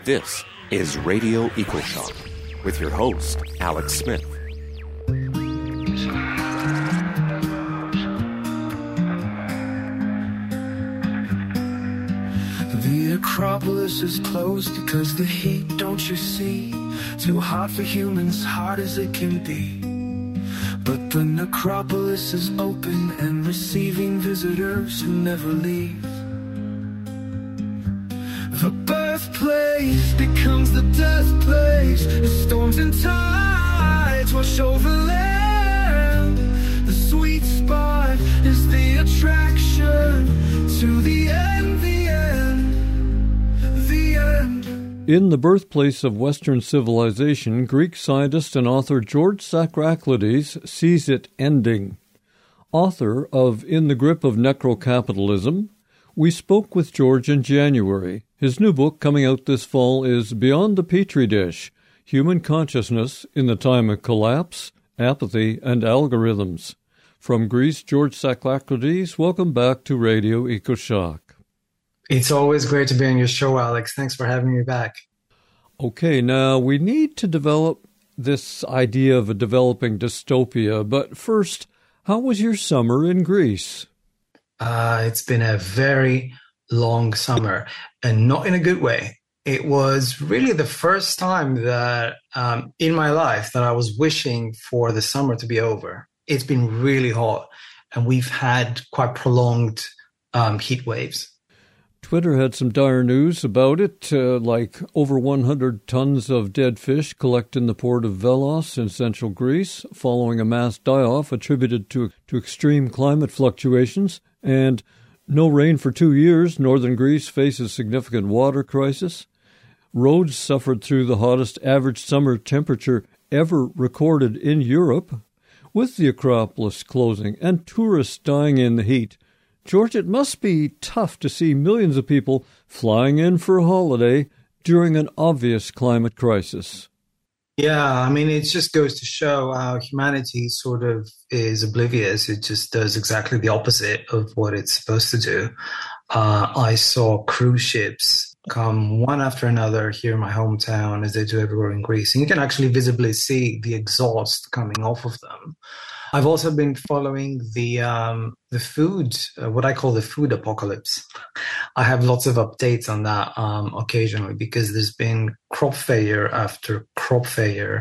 This is Radio EcoShock with your host, Alex Smith. The Acropolis is closed because the heat, don't you see? Too hot for humans, hard as it can be. But the necropolis is open and receiving visitors who never leave. The birthplace becomes the death place. The storms and tides wash over land. The sweet spot is the attraction to the end, the end, the end. In the birthplace of Western civilization, Greek scientist and author George Saccharaclides sees it ending. Author of In the Grip of Necrocapitalism, we spoke with George in January. His new book, coming out this fall, is Beyond the Petri Dish, Human Consciousness in the Time of Collapse, Apathy, and Algorithms. From Greece, George Saccharaclides, welcome back to Radio EcoShock. It's always great to be on your show, Alex. Thanks for having me back. Okay, now we need to develop this idea of a developing dystopia, but first, how was your summer in Greece? It's been a very long summer, and not in a good way. It was really the first time that in my life that I was wishing for the summer to be over. It's been really hot, and we've had quite prolonged heat waves. Twitter had some dire news about it, like over 100 tons of dead fish collected in the port of Velos in central Greece, following a mass die-off attributed to extreme climate fluctuations, and no rain for 2 years. Northern Greece faces significant water crisis. Roads suffered through the hottest average summer temperature ever recorded in Europe. With the Acropolis closing and tourists dying in the heat, George, it must be tough to see millions of people flying in for a holiday during an obvious climate crisis. Yeah, I mean, it just goes to show how humanity sort of is oblivious. It just does exactly the opposite of what it's supposed to do. I saw cruise ships come one after another here in my hometown, as they do everywhere in Greece. And you can actually visibly see the exhaust coming off of them. I've also been following the food, what I call the food apocalypse. I have lots of updates on that occasionally, because there's been crop failure after crop failure.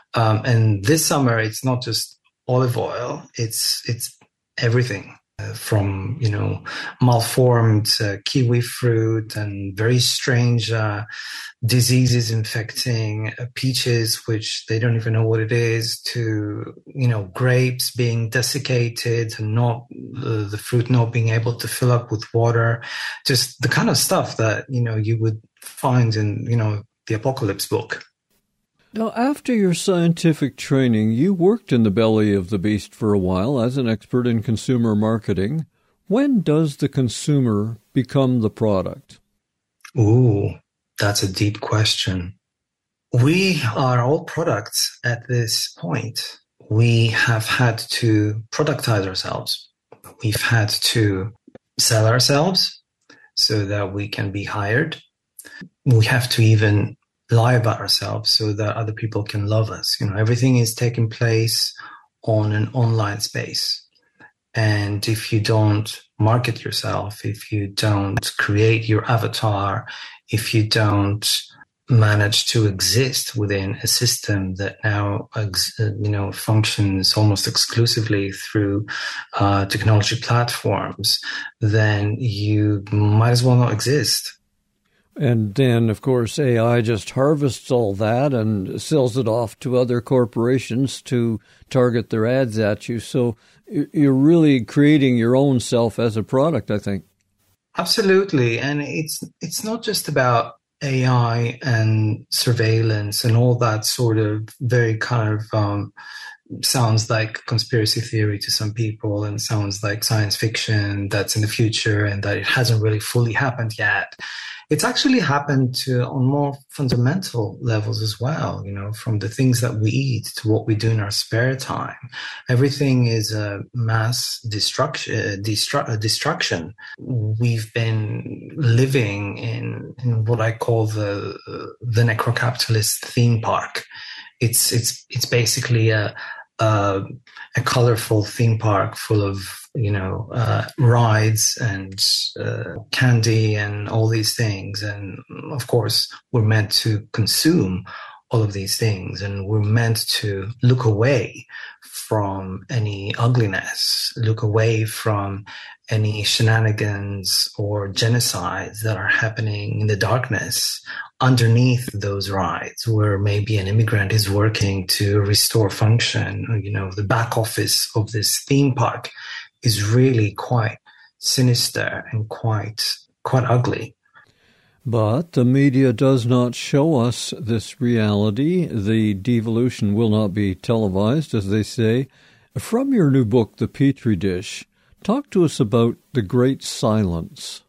And this summer, it's not just olive oil, it's everything. From, malformed kiwi fruit and very strange diseases infecting peaches, which they don't even know what it is, to, grapes being desiccated and not the fruit not being able to fill up with water. Just the kind of stuff that, you would find in, the Apocalypse book. Now, after your scientific training, you worked in the belly of the beast for a while as an expert in consumer marketing. When does the consumer become the product? Ooh, that's a deep question. We are all products at this point. We have had to productize ourselves. We've had to sell ourselves so that we can be hired. We have to even lie about ourselves so that other people can love us. Everything is taking place on an online space. And if you don't market yourself, if you don't create your avatar, if you don't manage to exist within a system that now, functions almost exclusively through technology platforms, then you might as well not exist. And then, of course, AI just harvests all that and sells it off to other corporations to target their ads at you. So you're really creating your own self as a product, I think. Absolutely. And it's not just about AI and surveillance and all that sort of very kind of sounds like conspiracy theory to some people, and sounds like science fiction that's in the future and that it hasn't really fully happened yet. It's actually happened on more fundamental levels as well, from the things that we eat to what we do in our spare time. Everything is a mass destruction. We've been living in what I call the necrocapitalist theme park. It's basically a colorful theme park full of rides and candy and all these things. And of course, we're meant to consume all of these things, and we're meant to look away from any ugliness, look away from any shenanigans or genocides that are happening in the darkness underneath those rides, where maybe an immigrant is working to restore function. The back office of this theme park is really quite sinister and quite ugly. But the media does not show us this reality. The devolution will not be televised, as they say. From your new book, The Petri Dish, talk to us about the Great Silence.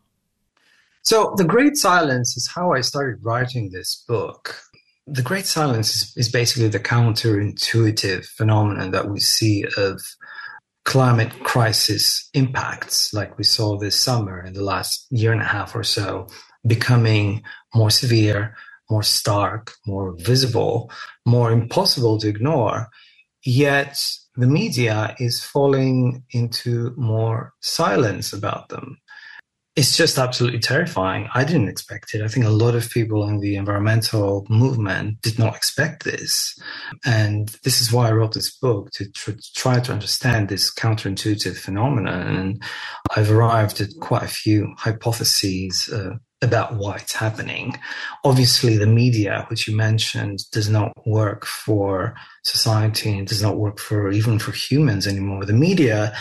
So the Great Silence is how I started writing this book. The Great Silence is basically the counterintuitive phenomenon that we see of climate crisis impacts, like we saw this summer in the last year and a half or so, becoming more severe, more stark, more visible, more impossible to ignore. Yet the media is falling into more silence about them. It's just absolutely terrifying. I didn't expect it. I think a lot of people in the environmental movement did not expect this. And this is why I wrote this book, to try to understand this counterintuitive phenomenon. And I've arrived at quite a few hypotheses about why it's happening. Obviously, the media, which you mentioned, does not work for society and does not work even for humans anymore. The media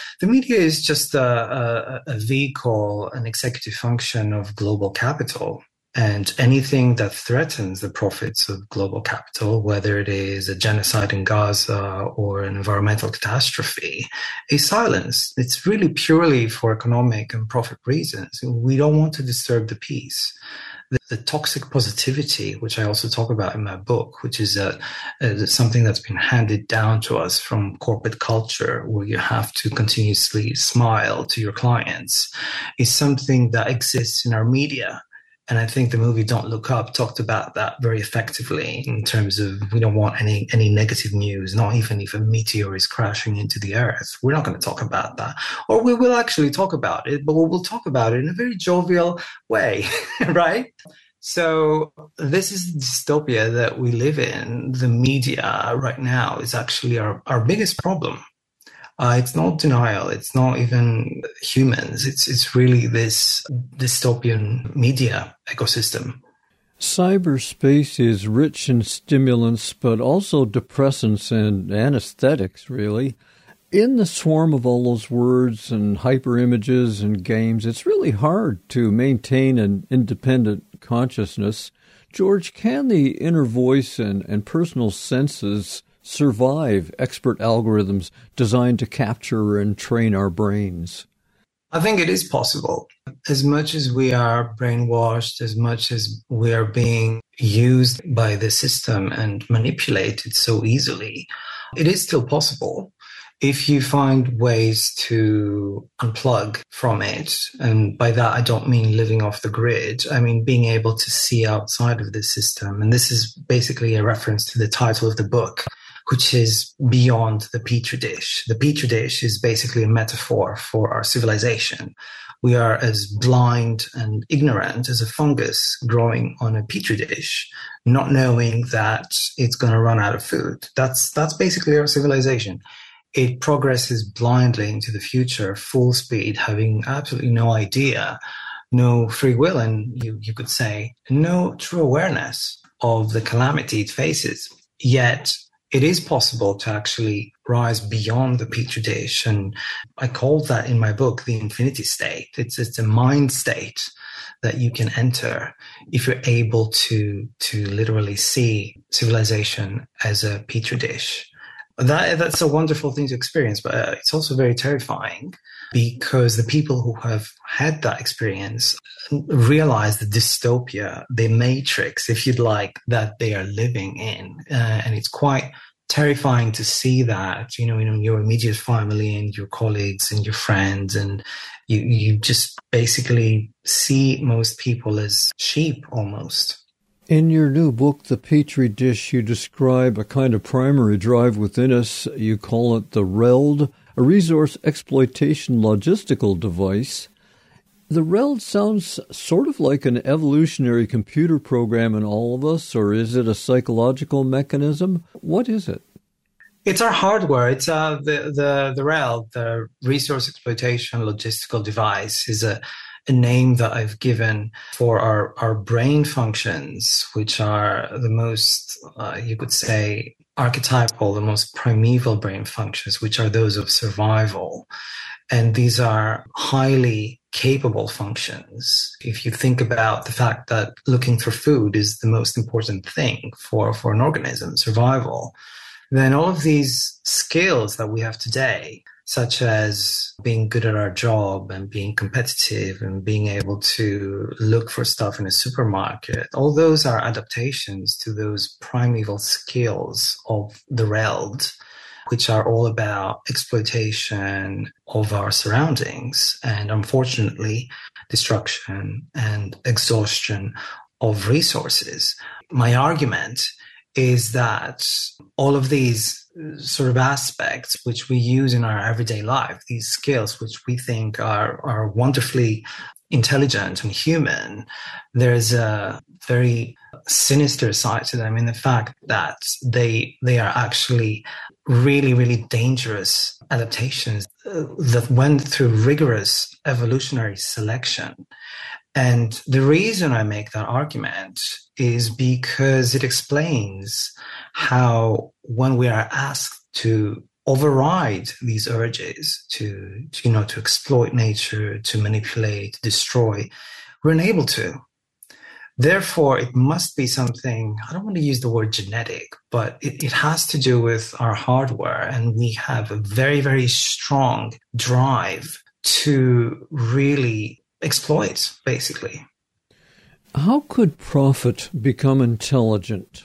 is just a vehicle, an executive function of global capital. And anything that threatens the profits of global capital, whether it is a genocide in Gaza or an environmental catastrophe, is silenced. It's really purely for economic and profit reasons. We don't want to disturb the peace. The toxic positivity, which I also talk about in my book, which is something that's been handed down to us from corporate culture, where you have to continuously smile to your clients, is something that exists in our media. And I think the movie Don't Look Up talked about that very effectively, in terms of we don't want any negative news, not even if a meteor is crashing into the earth. We're not going to talk about that. Or we will actually talk about it, but we'll talk about it in a very jovial way, right? So this is the dystopia that we live in. The media right now is actually our biggest problem. It's not denial. It's not even humans. It's really this dystopian media ecosystem. Cyberspace is rich in stimulants, but also depressants and anesthetics, really. In the swarm of all those words and hyper-images and games, it's really hard to maintain an independent consciousness. George, can the inner voice and personal senses survive expert algorithms designed to capture and train our brains? I think it is possible. As much as we are brainwashed, as much as we are being used by the system and manipulated so easily, it is still possible if you find ways to unplug from it. And by that, I don't mean living off the grid. I mean being able to see outside of the system. And this is basically a reference to the title of the book, which is Beyond the Petri Dish. The Petri Dish is basically a metaphor for our civilization. We are as blind and ignorant as a fungus growing on a Petri dish, not knowing that it's going to run out of food. That's basically our civilization. It progresses blindly into the future, full speed, having absolutely no idea, no free will, and you could say no true awareness of the calamity it faces. Yet it is possible to actually rise beyond the Petri dish. And I call that in my book the infinity state. It's a mind state that you can enter if you're able to literally see civilization as a Petri dish. That's a wonderful thing to experience, but it's also very terrifying because the people who have had that experience realize the dystopia, the matrix, if you'd like, that they are living in. And it's quite terrifying to see that, in your immediate family and your colleagues and your friends, and you just basically see most people as sheep almost. In your new book, The Petri Dish, you describe a kind of primary drive within us. You call it the RELD, a resource exploitation logistical device. The RELD sounds sort of like an evolutionary computer program in all of us, or is it a psychological mechanism? What is it? It's our hardware. It's the RELD, the resource exploitation logistical device, is a name that I've given for our brain functions, which are the most, you could say, archetypal, the most primeval brain functions, which are those of survival. And these are highly capable functions. If you think about the fact that looking for food is the most important thing for an organism, survival, then all of these skills that we have today, such as being good at our job and being competitive and being able to look for stuff in a supermarket, all those are adaptations to those primeval skills of the RELD, which are all about exploitation of our surroundings and, unfortunately, destruction and exhaustion of resources. My argument is that all of these sort of aspects which we use in our everyday life, these skills which we think are wonderfully intelligent and human, there's a very sinister side to them in the fact that they are actually really, really dangerous adaptations that went through rigorous evolutionary selection. And the reason I make that argument is because it explains how, when we are asked to override these urges to exploit nature, to manipulate, to destroy, we're unable to. Therefore, it must be something, I don't want to use the word genetic, but it has to do with our hardware. And we have a very, very strong drive to really exploit, basically. How could profit become intelligent?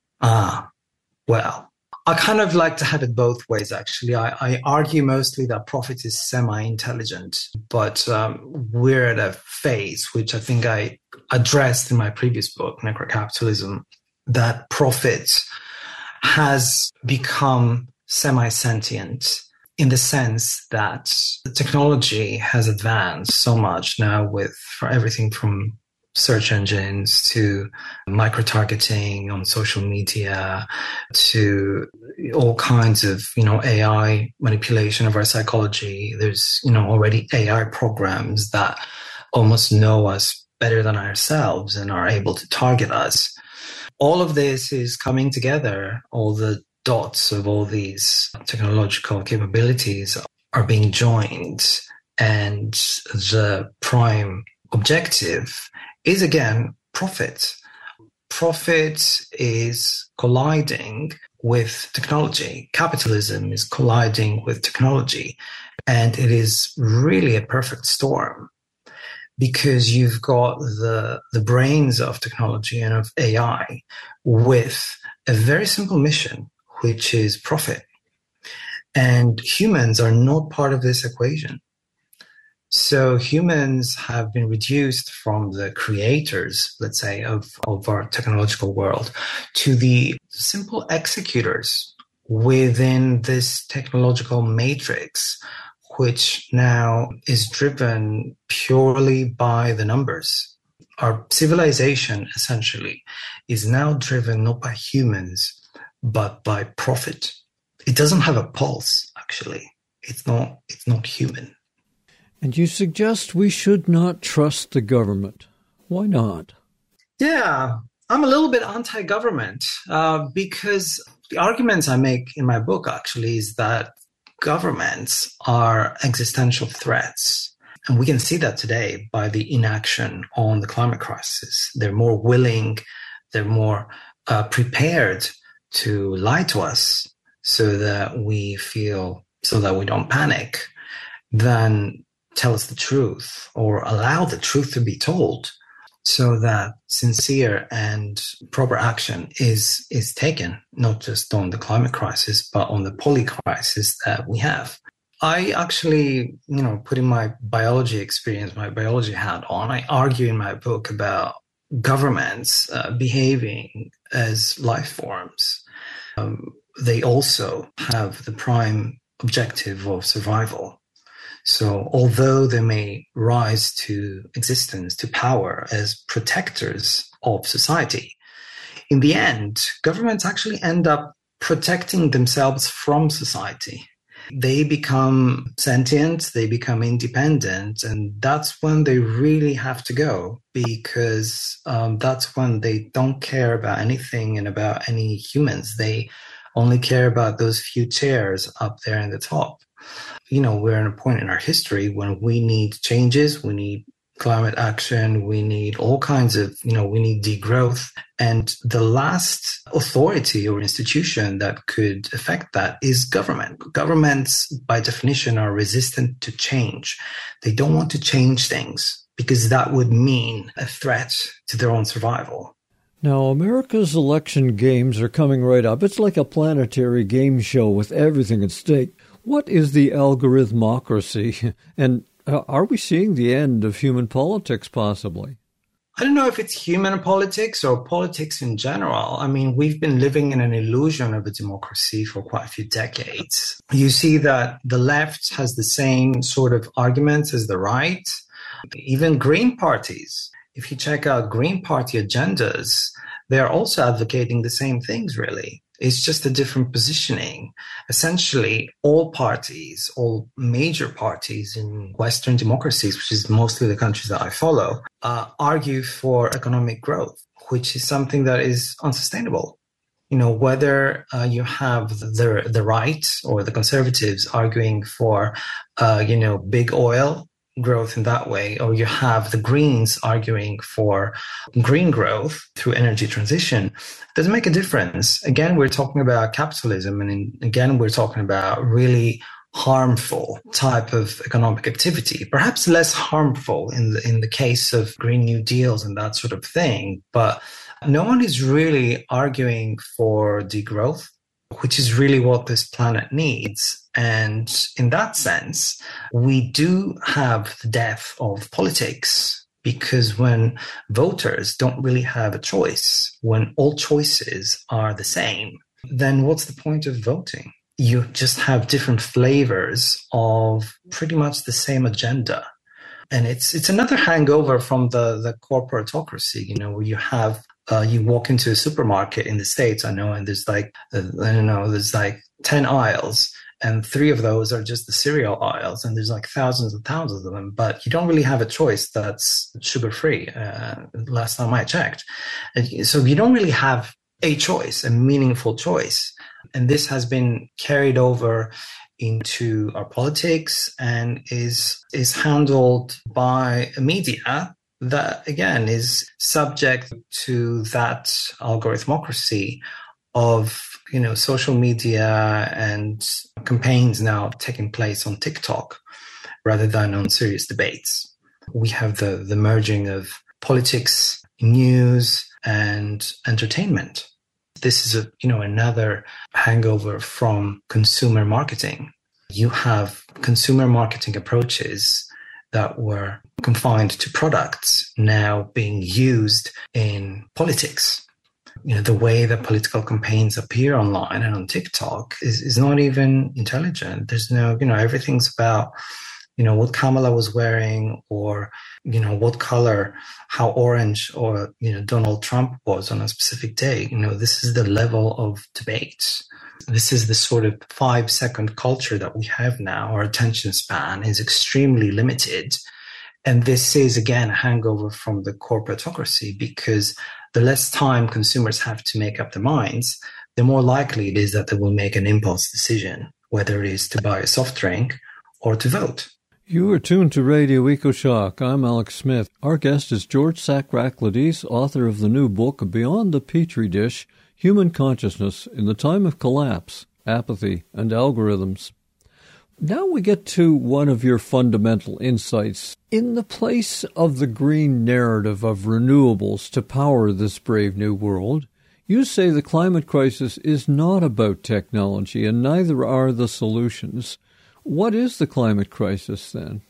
Well, I kind of like to have it both ways, actually. I argue mostly that profit is semi-intelligent, but we're at a phase, which I think I addressed in my previous book, Necrocapitalism, that profit has become semi-sentient in the sense that the technology has advanced so much now for everything from search engines to micro-targeting on social media to all kinds of, AI manipulation of our psychology. There's, already AI programs that almost know us better than ourselves and are able to target us. All of this is coming together. All the dots of all these technological capabilities are being joined, and the prime objective is, again, profit. Profit is colliding with technology. Capitalism is colliding with technology. And it is really a perfect storm because you've got the brains of technology and of AI with a very simple mission, which is profit. And humans are not part of this equation. So humans have been reduced from the creators, let's say, of our technological world to the simple executors within this technological matrix, which now is driven purely by the numbers. Our civilization, essentially, is now driven not by humans, but by profit. It doesn't have a pulse, actually. It's not human. And you suggest we should not trust the government. Why not? Yeah, I'm a little bit anti-government because the arguments I make in my book actually is that governments are existential threats. And we can see that today by the inaction on the climate crisis. They're more willing, they're more prepared to lie to us so that we feel, so that we don't panic, than tell us the truth or allow the truth to be told, so that sincere and proper action is taken, not just on the climate crisis, but on the poly crisis that we have. I actually, putting my biology experience, my biology hat on, I argue in my book about governments behaving as life forms. They also have the prime objective of survival. So although they may rise to existence, to power as protectors of society, in the end, governments actually end up protecting themselves from society. They become sentient, they become independent, and that's when they really have to go, because that's when they don't care about anything and about any humans. They only care about those few chairs up there in the top. We're at a point in our history when we need changes, we need climate action, we need all kinds of, we need degrowth. And the last authority or institution that could affect that is government. Governments, by definition, are resistant to change. They don't want to change things because that would mean a threat to their own survival. Now, America's election games are coming right up. It's like a planetary game show with everything at stake. What is the algorithmocracy, and are we seeing the end of human politics, possibly? I don't know if it's human politics or politics in general. I mean, we've been living in an illusion of a democracy for quite a few decades. You see that the left has the same sort of arguments as the right. Even Green parties, if you check out Green Party agendas, they're also advocating the same things, really. It's just a different positioning. Essentially, all parties, all major parties in Western democracies, which is mostly the countries that I follow, argue for economic growth, which is something that is unsustainable. Whether you have the right or the conservatives arguing for, big oil growth in that way, or you have the Greens arguing for green growth through energy transition, doesn't make a difference. Again, we're talking about capitalism, and again, we're talking about really harmful type of economic activity, perhaps less harmful in the case of Green New Deals and that sort of thing. But no one is really arguing for degrowth, which is really what this planet needs. And in that sense, we do have the death of politics, because when voters don't really have a choice, when all choices are the same, then what's the point of voting? You just have different flavors of pretty much the same agenda. And it's another hangover from the corporatocracy, where you have you walk into a supermarket in the States, and there's there's 10 aisles, and 3 of those are just the cereal aisles, and there's thousands and thousands of them, but you don't really have a choice that's sugar-free, last time I checked. So you don't really have a choice, a meaningful choice. And this has been carried over into our politics and is handled by a media that, again, is subject to that algorithmocracy of, social media and campaigns now taking place on TikTok rather than on serious debates. We have the merging of politics, news, and entertainment. This is another hangover from consumer marketing. You have consumer marketing approaches that were confined to products now being used in politics. The way that political campaigns appear online and on TikTok is not even intelligent. There's no, everything's about, what Kamala was wearing, or, what color, how orange, or, Donald Trump was on a specific day. This is the level of debate. This is the sort of 5-second culture that we have now. Our attention span is extremely limited. And this is, again, a hangover from the corporatocracy, because the less time consumers have to make up their minds, the more likely it is that they will make an impulse decision, whether it is to buy a soft drink or to vote. You are tuned to Radio EcoShock. I'm Alex Smith. Our guest is George Tsakraklides, author of the new book, Beyond the Petri Dish, Human Consciousness in the Time of Collapse. apathy, and algorithms. Now we get to one of your fundamental insights. In the place of the green narrative of renewables to power this brave new world, you say the climate crisis is not about technology, and neither are the solutions. What is the climate crisis then?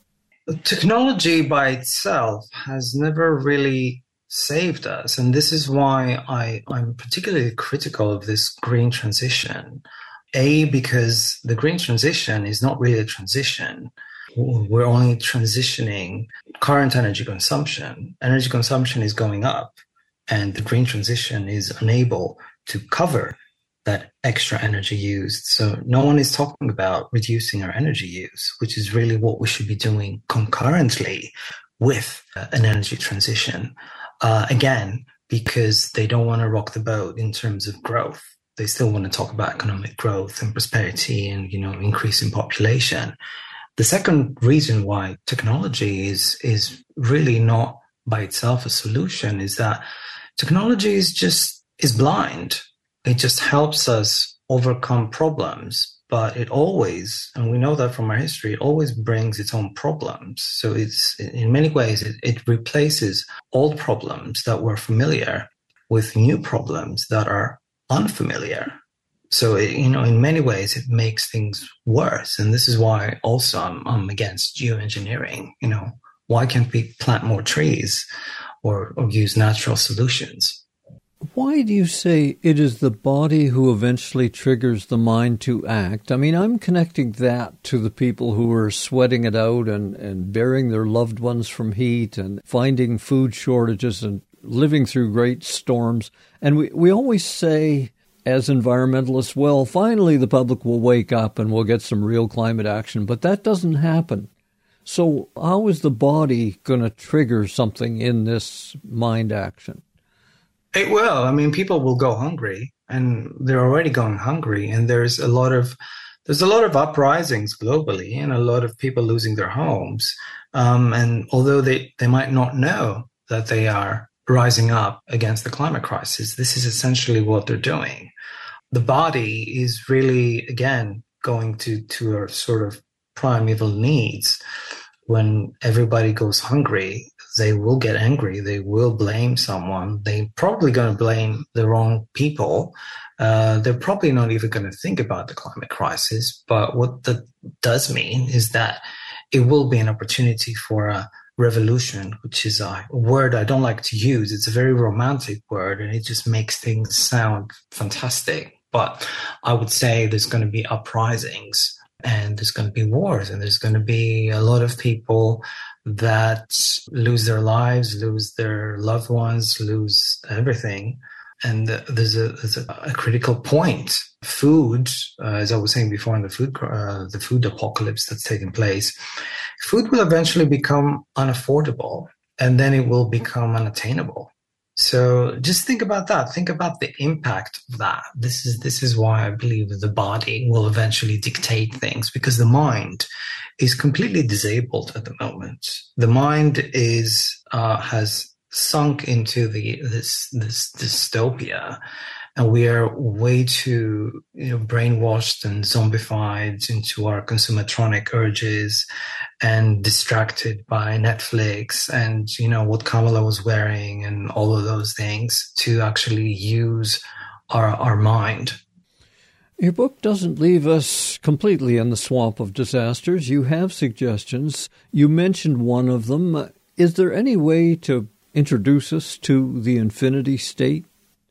Technology by itself has never really saved us, and this is why I'm particularly critical of this green transition. Because the green transition is not really a transition. We're only transitioning current energy consumption. Energy consumption is going up, and the green transition is unable to cover that extra energy used. So no one is talking about reducing our energy use, which is really what we should be doing concurrently with an energy transition. Again, because they don't want to rock the boat in terms of growth. They still want to talk about economic growth and prosperity and, increase in population. The second reason why technology is really not by itself a solution is that technology is blind. It just helps us overcome problems, but it always, and we know that from our history, it always brings its own problems. So it's, in many ways, it replaces old problems that were familiar with new problems that are unfamiliar. So, in many ways, it makes things worse. And this is why also I'm against geoengineering. Why can't we plant more trees or use natural solutions? Why do you say it is the body who eventually triggers the mind to act? I mean, I'm connecting that to the people who are sweating it out and burying their loved ones from heat and finding food shortages and living through great storms. And we always say, as environmentalists, well, finally the public will wake up and we'll get some real climate action. But that doesn't happen. So how is the body going to trigger something in this mind action? It will. I mean, people will go hungry, and they're already going hungry. And there's a lot of uprisings globally, and a lot of people losing their homes. And although they might not know that they are rising up against the climate crisis, this is essentially what they're doing. The body is really, again, going to our sort of primeval needs. When everybody goes hungry, they will get angry. They will blame someone. They're probably going to blame the wrong people. They're probably not even going to think about the climate crisis. But what that does mean is that it will be an opportunity for a revolution, which is a word I don't like to use. It's a very romantic word, and it just makes things sound fantastic. But I would say there's going to be uprisings, and there's going to be wars, and there's going to be a lot of people that lose their lives, lose their loved ones, lose everything. And there's a critical point. Food, as I was saying before, in the food apocalypse that's taking place, food will eventually become unaffordable, and then it will become unattainable. So just think about that. Think about the impact of that. This is why I believe that the body will eventually dictate things, because the mind is completely disabled at the moment. The mind has sunk into this dystopia, and we are way too brainwashed and zombified into our consumatronic urges and distracted by Netflix and what Kamala was wearing and all of those things to actually use our mind. Your book doesn't leave us completely in the swamp of disasters. You have suggestions. You mentioned one of them. Is there any way to introduce us to the infinity state?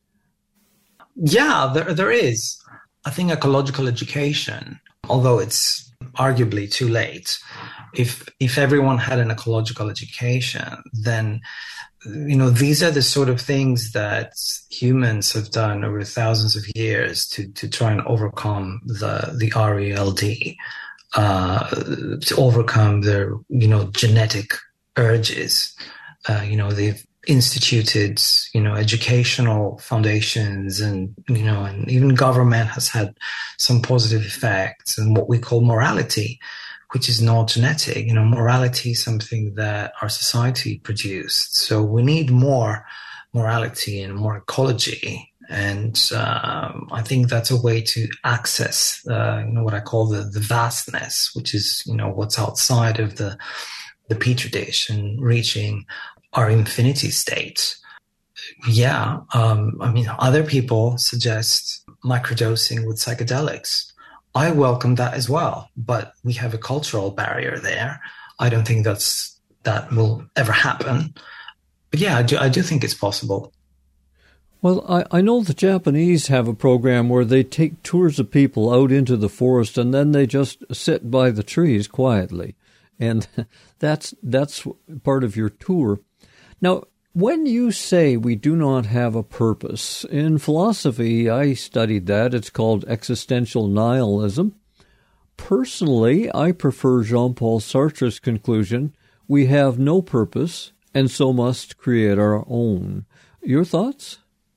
Yeah, there is. I think ecological education, although it's arguably too late, if everyone had an ecological education, then these are the sort of things that humans have done over thousands of years to try and overcome the RELD, to overcome their genetic urges. They've instituted educational foundations, and and even government has had some positive effects, and what we call morality, which is not genetic. Morality is something that our society produced. So we need more morality and more ecology. And I think that's a way to access, what I call the vastness, which is, what's outside of the petri dish and reaching our infinity state. Yeah. Other people suggest microdosing with psychedelics. I welcome that as well, but we have a cultural barrier there. I don't think that will ever happen. But yeah, I do think it's possible. Well, I know the Japanese have a program where they take tours of people out into the forest and then they just sit by the trees quietly. And that's part of your tour. Now, when you say we do not have a purpose, in philosophy, I studied that. It's called existential nihilism. Personally, I prefer Jean-Paul Sartre's conclusion, we have no purpose and so must create our own. Your thoughts?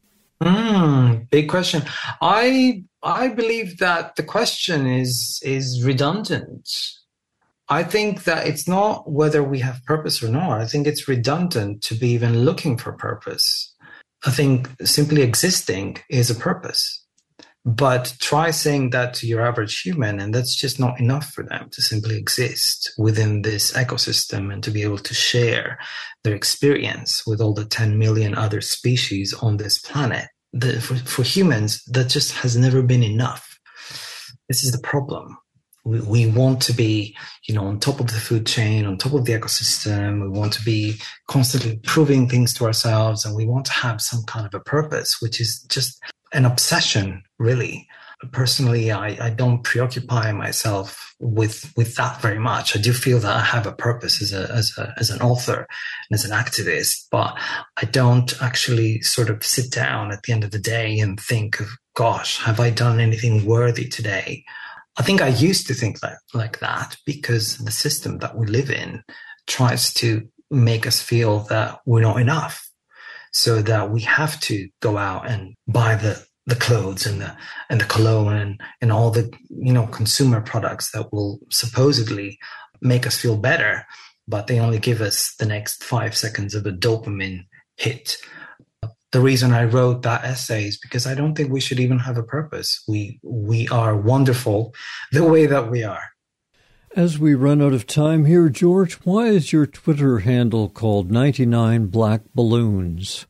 Big question. I believe that the question is redundant. I think that it's not whether we have purpose or not. I think it's redundant to be even looking for purpose. I think simply existing is a purpose. But try saying that to your average human, and that's just not enough for them to simply exist within this ecosystem and to be able to share their experience with all the 10 million other species on this planet. For humans, that just has never been enough. This is the problem. We want to be, on top of the food chain, on top of the ecosystem. We want to be constantly proving things to ourselves, and we want to have some kind of a purpose, which is just an obsession, really. Personally, I don't preoccupy myself with that very much. I do feel that I have a purpose as an author and as an activist, but I don't actually sort of sit down at the end of the day and think of, gosh, have I done anything worthy today? I think I used to think like that because the system that we live in tries to make us feel that we're not enough, so that we have to go out and buy the clothes and the cologne and all the consumer products that will supposedly make us feel better, but they only give us the next 5 seconds of a dopamine hit. The reason I wrote that essay is because I don't think we should even have a purpose. We are wonderful the way that we are. As we run out of time here, George, why is your Twitter handle called 99 Black Balloons?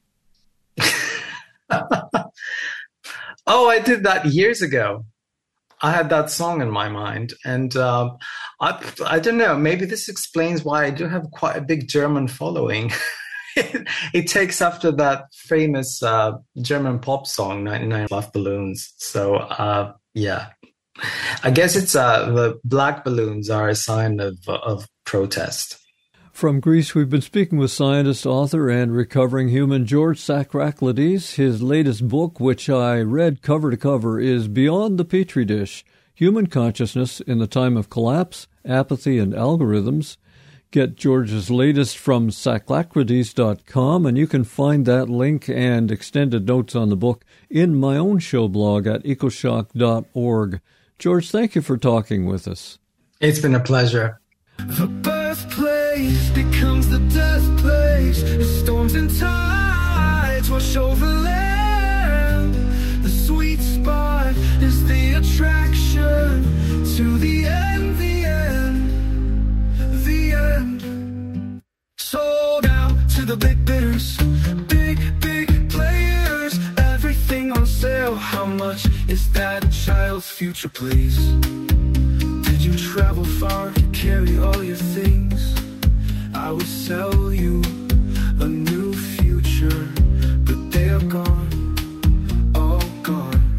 Oh, I did that years ago. I had that song in my mind. And I don't know, maybe this explains why I do have quite a big German following. It takes after that famous German pop song, 99 Black Balloons. So, yeah. I guess it's the black balloons are a sign of protest. From Greece, we've been speaking with scientist, author, and recovering human George Tsakraklides. His latest book, which I read cover to cover, is Beyond the Petri Dish, Human Consciousness in the Time of Collapse, Apathy, and Algorithms. Get George's latest from tsakraklides.com, and you can find that link and extended notes on the book in my own show blog at ecoshock.org. George, thank you for talking with us. It's been a pleasure. The birthplace becomes the death place. The storms and tides wash over land. The sweet spot is the attraction to the end, the end, the end. Sold out to the big bidders, big players. Everything on sale. How much is that child's future, please? Did you travel far to carry all your things? I would sell you a new future, but they are gone, all gone.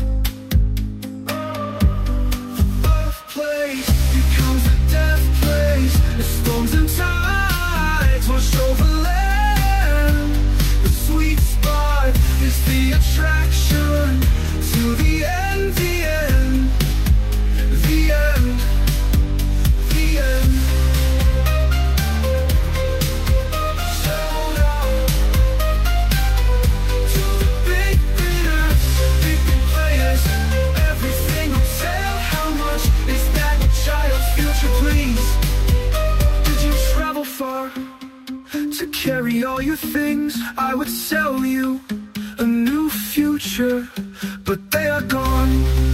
The birthplace becomes the death place. The storms and tides wash over land. The sweet spot is the attraction to the end, the end, the end. The end. future, but they are gone.